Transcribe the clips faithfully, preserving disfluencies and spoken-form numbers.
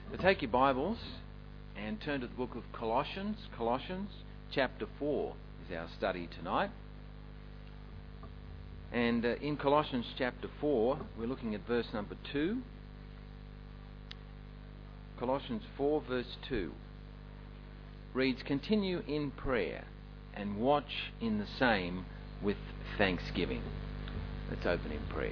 So take your Bibles and turn to the book of Colossians. Colossians chapter four is our study tonight. And uh, in Colossians chapter four, we're looking at verse number two. Colossians four verse two reads, "Continue in prayer and watch in the same with thanksgiving." Let's open in prayer.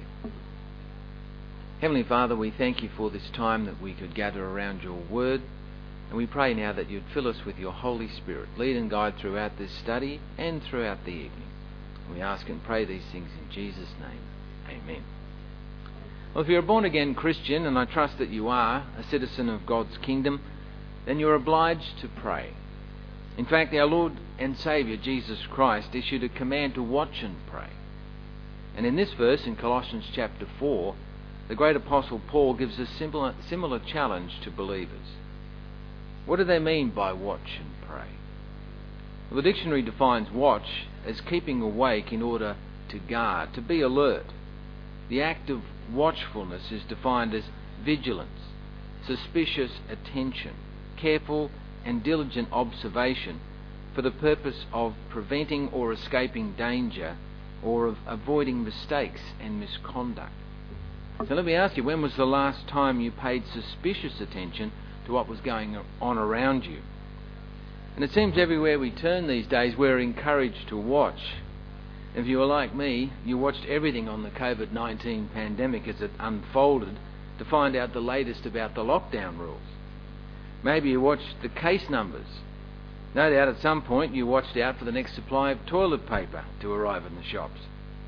Heavenly Father, we thank you for this time that we could gather around your word, and we pray now that you'd fill us with your Holy Spirit, lead and guide throughout this study and throughout the evening. We ask and pray these things in Jesus' name. Amen. Well, if you're a born-again Christian, and I trust that you are, a citizen of God's kingdom, then you're obliged to pray. In fact, our Lord and Saviour, Jesus Christ, issued a command to watch and pray. And in this verse, in Colossians chapter four, the great apostle Paul gives a similar, similar challenge to believers. What do they mean by watch and pray? Well, the dictionary defines watch as keeping awake in order to guard, to be alert. The act of watchfulness is defined as vigilance, suspicious attention, careful and diligent observation for the purpose of preventing or escaping danger or of avoiding mistakes and misconduct. So let me ask you, when was the last time you paid suspicious attention to what was going on around you? And it seems everywhere we turn these days we're encouraged to watch. If you were like me, you watched everything on the covid nineteen pandemic as it unfolded to find out the latest about the lockdown rules. Maybe you watched the case numbers. No doubt at some point you watched out for the next supply of toilet paper to arrive in the shops.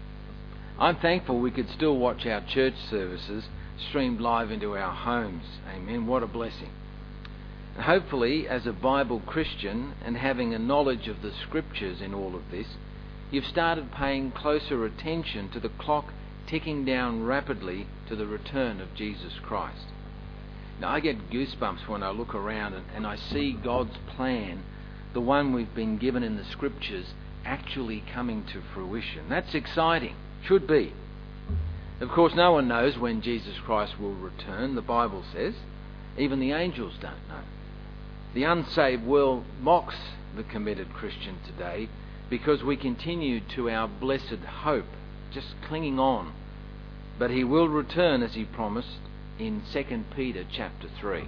I'm thankful we could still watch our church services streamed live into our homes. Amen. What a blessing. And hopefully, as a Bible Christian and having a knowledge of the Scriptures in all of this, you've started paying closer attention to the clock ticking down rapidly to the return of Jesus Christ. Now, I get goosebumps when I look around and, and I see God's plan, the one we've been given in the Scriptures, actually coming to fruition. That's exciting. Should be. Of course, no one knows when Jesus Christ will return, the Bible says. Even the angels don't know. The unsaved world mocks the committed Christian today because we continue to our blessed hope, just clinging on. But he will return as he promised in Second Peter chapter three.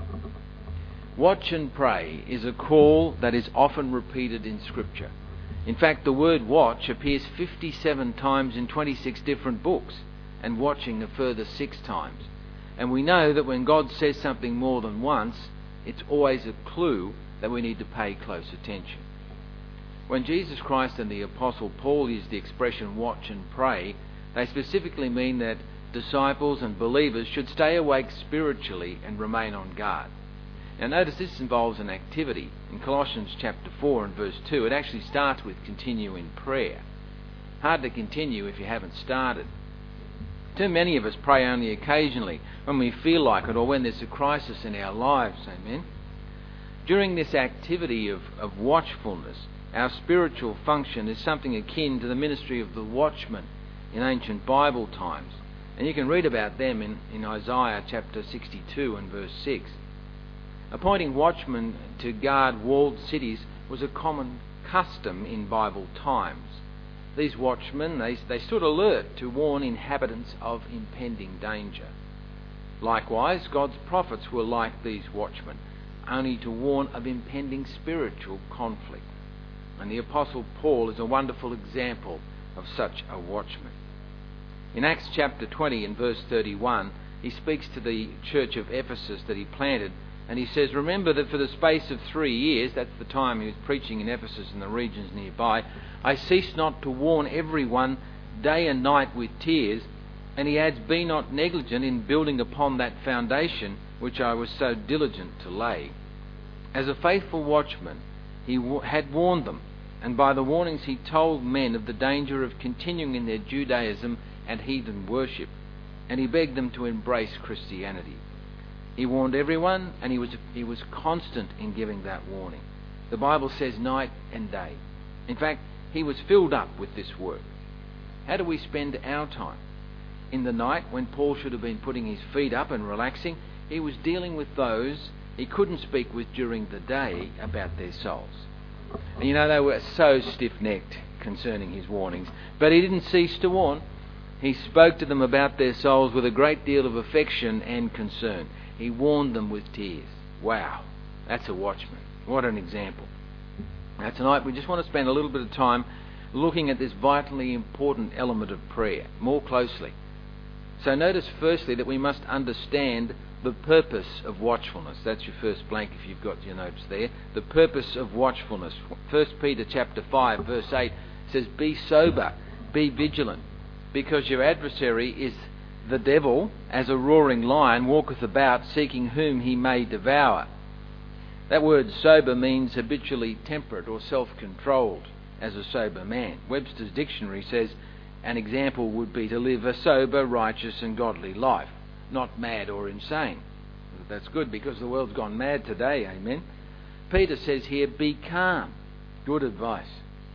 Watch and pray is a call that is often repeated in Scripture. In fact, the word watch appears fifty-seven times in twenty-six different books, and watching a further six times. And we know that when God says something more than once, it's always a clue that we need to pay close attention. When Jesus Christ and the Apostle Paul use the expression watch and pray, they specifically mean that disciples and believers should stay awake spiritually and remain on guard. Now notice this involves an activity. In Colossians chapter four and verse two, it actually starts with continue in prayer. Hard to continue if you haven't started. Too many of us pray only occasionally, when we feel like it or when there's a crisis in our lives. Amen. During this activity of, of watchfulness, our spiritual function is something akin to the ministry of the watchman in ancient Bible times. And you can read about them in, in Isaiah chapter sixty-two and verse six. Appointing watchmen to guard walled cities was a common custom in Bible times. These watchmen, they, they stood alert to warn inhabitants of impending danger. Likewise, God's prophets were like these watchmen, only to warn of impending spiritual conflict. And the Apostle Paul is a wonderful example of such a watchman. In Acts chapter twenty and verse thirty-one, he speaks to the church of Ephesus that he planted, and he says, "Remember that for the space of three years," that's the time he was preaching in Ephesus and the regions nearby, "I ceased not to warn everyone day and night with tears." And he adds, "Be not negligent in building upon that foundation which I was so diligent to lay." As a faithful watchman, he w- had warned them, and by the warnings he told men of the danger of continuing in their Judaism and heathen worship, and he begged them to embrace Christianity. He warned everyone, and he was he was constant in giving that warning. The Bible says night and day. In fact, he was filled up with this work. How do we spend our time? In the night, when Paul should have been putting his feet up and relaxing, he was dealing with those he couldn't speak with during the day about their souls. And you know, they were so stiff-necked concerning his warnings. But he didn't cease to warn. He spoke to them about their souls with a great deal of affection and concern. He warned them with tears. Wow, that's a watchman. What an example. Now tonight we just want to spend a little bit of time looking at this vitally important element of prayer more closely. So notice firstly that we must understand the purpose of watchfulness. That's your first blank if you've got your notes there. The purpose of watchfulness. First Peter chapter five verse eight says, "Be sober, be vigilant, because your adversary is the devil, as a roaring lion, walketh about, seeking whom he may devour." That word sober means habitually temperate or self-controlled, as a sober man. Webster's dictionary says an example would be to live a sober, righteous and godly life, not mad or insane. That's good, because the world's gone mad today, amen. Peter says here, be calm. Good advice.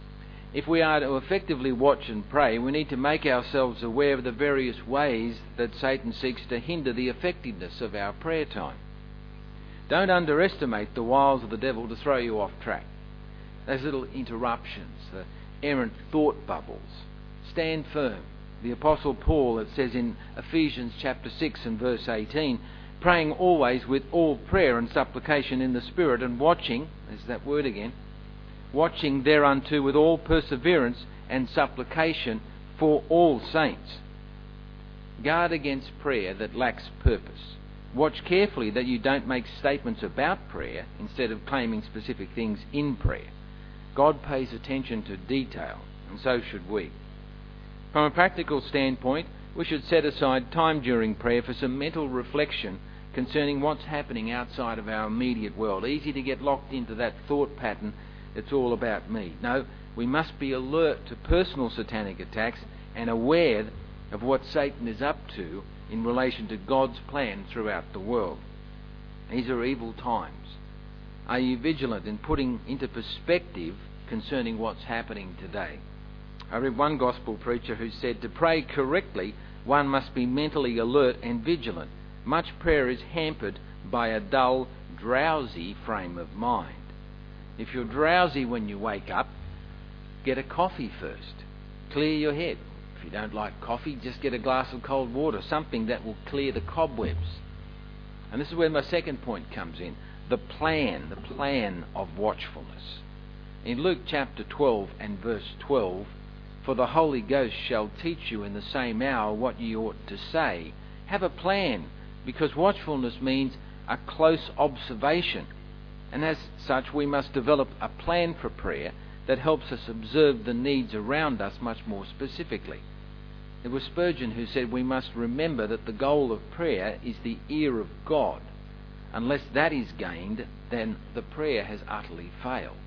If we are to effectively watch and pray, we need to make ourselves aware of the various ways that Satan seeks to hinder the effectiveness of our prayer time. Don't underestimate the wiles of the devil to throw you off track. Those little interruptions, the errant thought bubbles. Stand firm. The Apostle Paul, it says in Ephesians chapter six and verse eighteen, praying always with all prayer and supplication in the Spirit, and watching, there's that word again, watching thereunto with all perseverance and supplication for all saints. Guard against prayer that lacks purpose. Watch carefully that you don't make statements about prayer instead of claiming specific things in prayer. God pays attention to detail, and so should we. From a practical standpoint, we should set aside time during prayer for some mental reflection concerning what's happening outside of our immediate world. Easy to get locked into that thought pattern, it's all about me. No, we must be alert to personal satanic attacks and aware of what Satan is up to in relation to God's plan throughout the world. These are evil times. Are you vigilant in putting into perspective concerning what's happening today? I read one gospel preacher who said, to pray correctly, one must be mentally alert and vigilant. Much prayer is hampered by a dull, drowsy frame of mind. If you're drowsy when you wake up, get a coffee first. Clear your head. If you don't like coffee, just get a glass of cold water, something that will clear the cobwebs. And this is where my second point comes in. The plan, the plan of watchfulness. In Luke chapter twelve and verse twelve, for the Holy Ghost shall teach you in the same hour what ye ought to say. Have a plan, because watchfulness means a close observation. And as such, we must develop a plan for prayer that helps us observe the needs around us much more specifically. It was Spurgeon who said we must remember that the goal of prayer is the ear of God. Unless that is gained, then the prayer has utterly failed.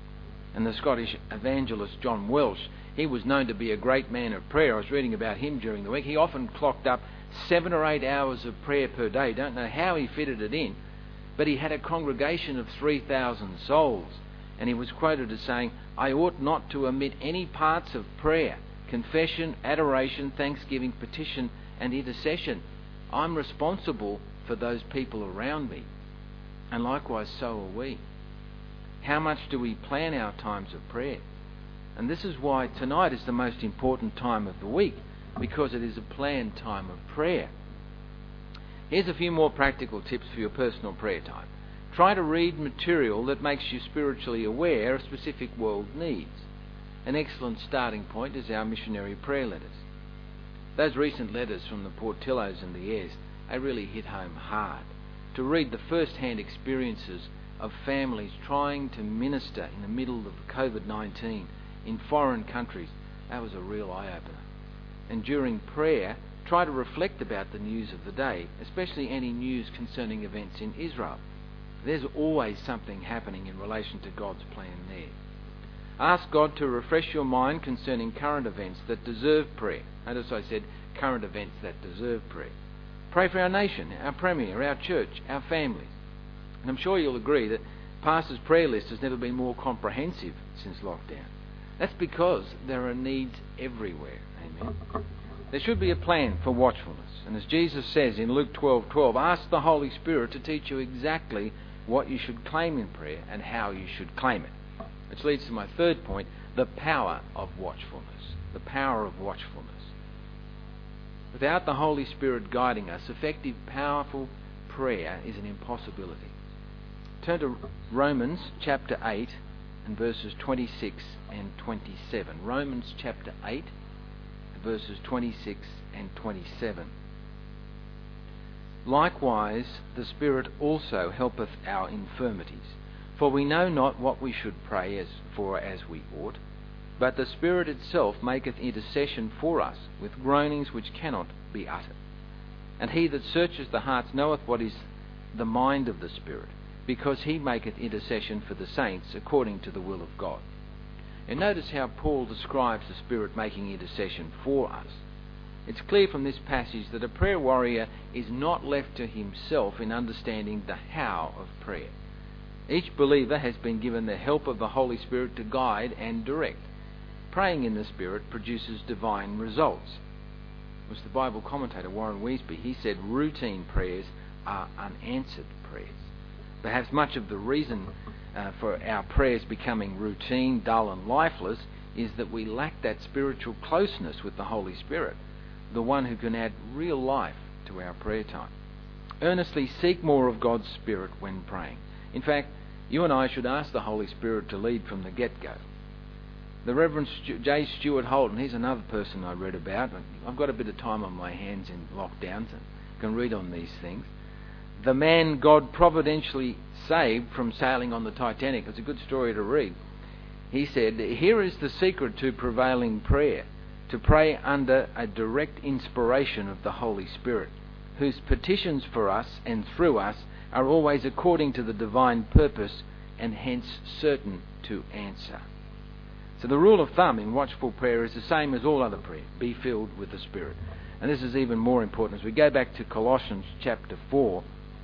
And the Scottish evangelist John Welsh, he was known to be a great man of prayer. I was reading about him during the week. He often clocked up seven or eight hours of prayer per day. Don't know how he fitted it in, but he had a congregation of three thousand souls. And he was quoted as saying, I ought not to omit any parts of prayer, confession, adoration, thanksgiving, petition and intercession. I'm responsible for those people around me. And likewise, so are we. How much do we plan our times of prayer? And this is why tonight is the most important time of the week, because it is a planned time of prayer. Here's a few more practical tips for your personal prayer time. Try to read material that makes you spiritually aware of specific world needs. An excellent starting point is our missionary prayer letters. Those recent letters from the Portillos and the Ayres, they really hit home hard. To read the first-hand experiences of families trying to minister in the middle of covid nineteen in foreign countries, that was a real eye-opener. And during prayer, try to reflect about the news of the day, especially any news concerning events in Israel. There's always something happening in relation to God's plan there. Ask God to refresh your mind concerning current events that deserve prayer. Notice I said current events that deserve prayer. Pray for our nation, our Premier, our church, our families. And I'm sure you'll agree that Pastor's prayer list has never been more comprehensive since lockdown. That's because there are needs everywhere. Amen. There should be a plan for watchfulness. And as Jesus says in Luke twelve twelve, ask the Holy Spirit to teach you exactly what you should claim in prayer and how you should claim it. Which leads to my third point, the power of watchfulness. The power of watchfulness. Without the Holy Spirit guiding us, effective, powerful prayer is an impossibility. Turn to Romans chapter eight and verses twenty-six and twenty-seven. Romans chapter eight, verses twenty-six and twenty-seven. Likewise, the Spirit also helpeth our infirmities. For we know not what we should pray as for as we ought, but the Spirit itself maketh intercession for us with groanings which cannot be uttered. And he that searcheth the hearts knoweth what is the mind of the Spirit, because he maketh intercession for the saints according to the will of God. And notice how Paul describes the Spirit making intercession for us. It's clear from this passage that a prayer warrior is not left to himself in understanding the how of prayer. Each believer has been given the help of the Holy Spirit to guide and direct. Praying in the Spirit produces divine results. It was the Bible commentator Warren Wiersbe. He said routine prayers are unanswered prayers. Perhaps much of the reason uh, for our prayers becoming routine, dull and lifeless is that we lack that spiritual closeness with the Holy Spirit, the one who can add real life to our prayer time. Earnestly seek more of God's Spirit when praying. In fact, you and I should ask the Holy Spirit to lead from the get-go. The Reverend J. Stuart Holden, he's another person I read about. I've got a bit of time on my hands in lockdown, so I can read on these things. The man God providentially saved from sailing on the Titanic. It's a good story to read. He said, here is the secret to prevailing prayer, to pray under a direct inspiration of the Holy Spirit, whose petitions for us and through us are always according to the divine purpose and hence certain to answer. So the rule of thumb in watchful prayer is the same as all other prayer. Be filled with the Spirit. And this is even more important as we go back to Colossians chapter four.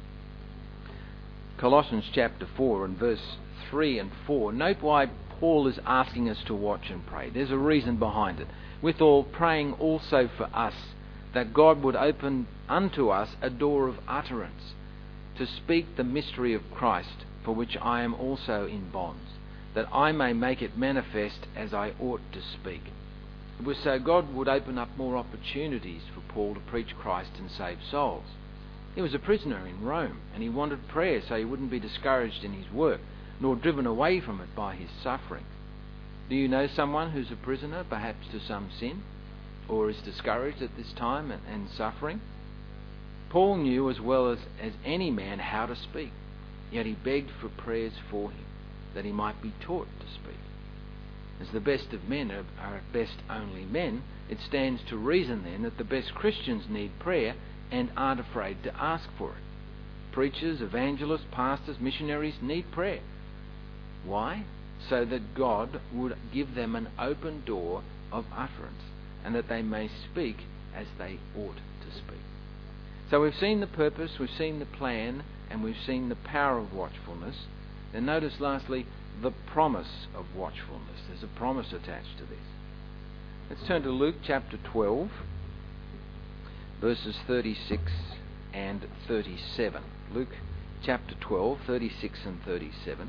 Colossians chapter four and verse three and four. Note why Paul is asking us to watch and pray. There's a reason behind it. Withal, praying also for us, that God would open unto us a door of utterance, to speak the mystery of Christ, for which I am also in bonds, that I may make it manifest as I ought to speak. It was so God would open up more opportunities for Paul to preach Christ and save souls. He was a prisoner in Rome, and he wanted prayer so he wouldn't be discouraged in his work, nor driven away from it by his suffering. Do you know someone who's a prisoner, perhaps to some sin, or is discouraged at this time and, and suffering? Paul knew as well as, as any man how to speak, yet he begged for prayers for him, that he might be taught to speak. As the best of men are, are at best only men, it stands to reason then that the best Christians need prayer and aren't afraid to ask for it. Preachers, evangelists, pastors, missionaries need prayer. Why? So that God would give them an open door of utterance, and that they may speak as they ought to speak. So we've seen the purpose, we've seen the plan, and we've seen the power of watchfulness. And notice lastly, the promise of watchfulness. There's a promise attached to this. Let's turn to Luke chapter twelve, verses thirty-six and thirty-seven. Luke chapter twelve, thirty-six and thirty-seven.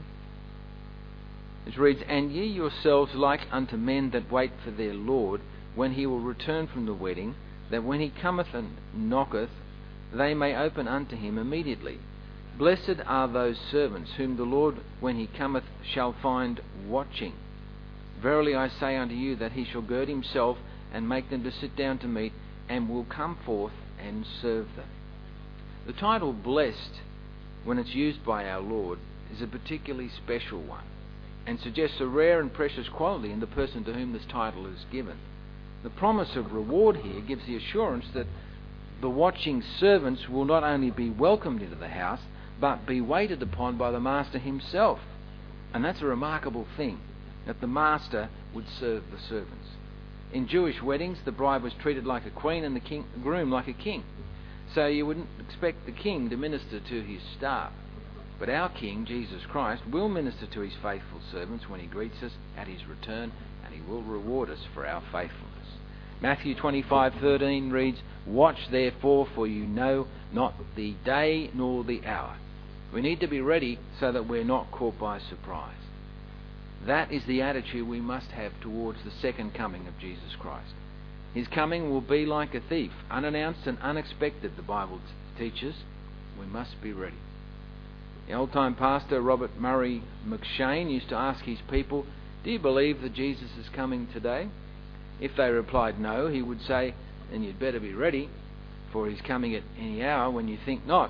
It reads, And ye yourselves like unto men that wait for their Lord, when he will return from the wedding, that when he cometh and knocketh, they may open unto him immediately. Blessed are those servants whom the Lord, when he cometh, shall find watching. Verily I say unto you, that he shall gird himself and make them to sit down to meat, and will come forth and serve them. The title blessed, when it's used by our Lord, is a particularly special one, and suggests a rare and precious quality in the person to whom this title is given. The promise of reward here gives the assurance that the watching servants will not only be welcomed into the house, but be waited upon by the master himself. And that's a remarkable thing, that the master would serve the servants. In Jewish weddings, the bride was treated like a queen and the king, groom like a king. So you wouldn't expect the king to minister to his staff. But our King, Jesus Christ, will minister to his faithful servants when he greets us at his return, and he will reward us for our faithfulness. Matthew twenty-five thirteen reads, "Watch therefore, for you know not the day nor the hour." We need to be ready so that we're not caught by surprise. That is the attitude we must have towards the second coming of Jesus Christ. His coming will be like a thief, unannounced and unexpected, the Bible t- teaches. We must be ready. The old-time pastor Robert Murray McShane used to ask his people, "Do you believe that Jesus is coming today?" If they replied no, he would say, "Then you'd better be ready, for he's coming at any hour when you think not."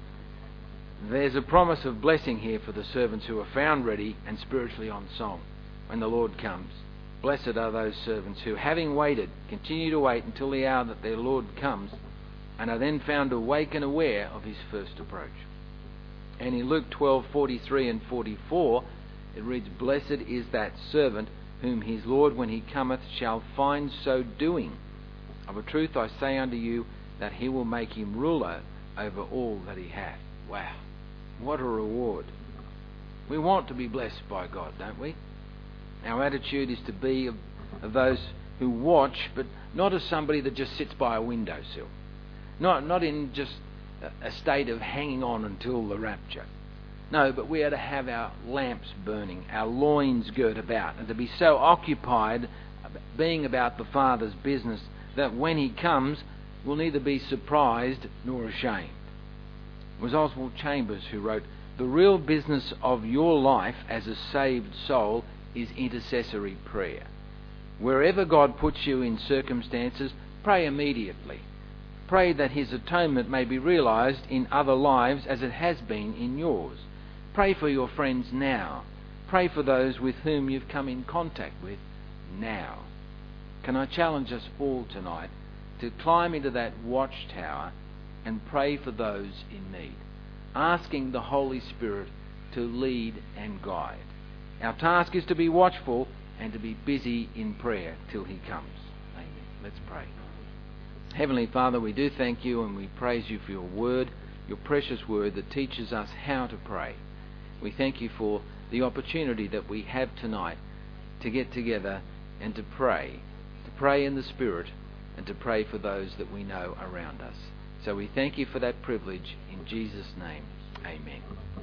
There's a promise of blessing here for the servants who are found ready and spiritually on song when the Lord comes. Blessed are those servants who, having waited, continue to wait until the hour that their Lord comes, and are then found awake and aware of his first approach. And in Luke twelve forty-three and forty-four, it reads, "Blessed is that servant whom his Lord, when he cometh, shall find so doing. Of a truth I say unto you, that he will make him ruler over all that he hath." Wow, what a reward. We want to be blessed by God, don't we? Our attitude is to be of, of those who watch, but not as somebody that just sits by a windowsill. Not, not in just a, a state of hanging on until the rapture. No, but we are to have our lamps burning, our loins girt about, and to be so occupied being about the Father's business that when he comes, we'll neither be surprised nor ashamed. It was Oswald Chambers who wrote, "The real business of your life as a saved soul is intercessory prayer. Wherever God puts you in circumstances, pray immediately. Pray that his atonement may be realized in other lives as it has been in yours. Pray for your friends now. Pray for those with whom you've come in contact with now." Can I challenge us all tonight to climb into that watchtower and pray for those in need, asking the Holy Spirit to lead and guide. Our task is to be watchful and to be busy in prayer till he comes. Amen. Let's pray. Heavenly Father, we do thank you and we praise you for your word, your precious word that teaches us how to pray. We thank you for the opportunity that we have tonight to get together and to pray, to pray in the Spirit and to pray for those that we know around us. So we thank you for that privilege. In Jesus' name, amen.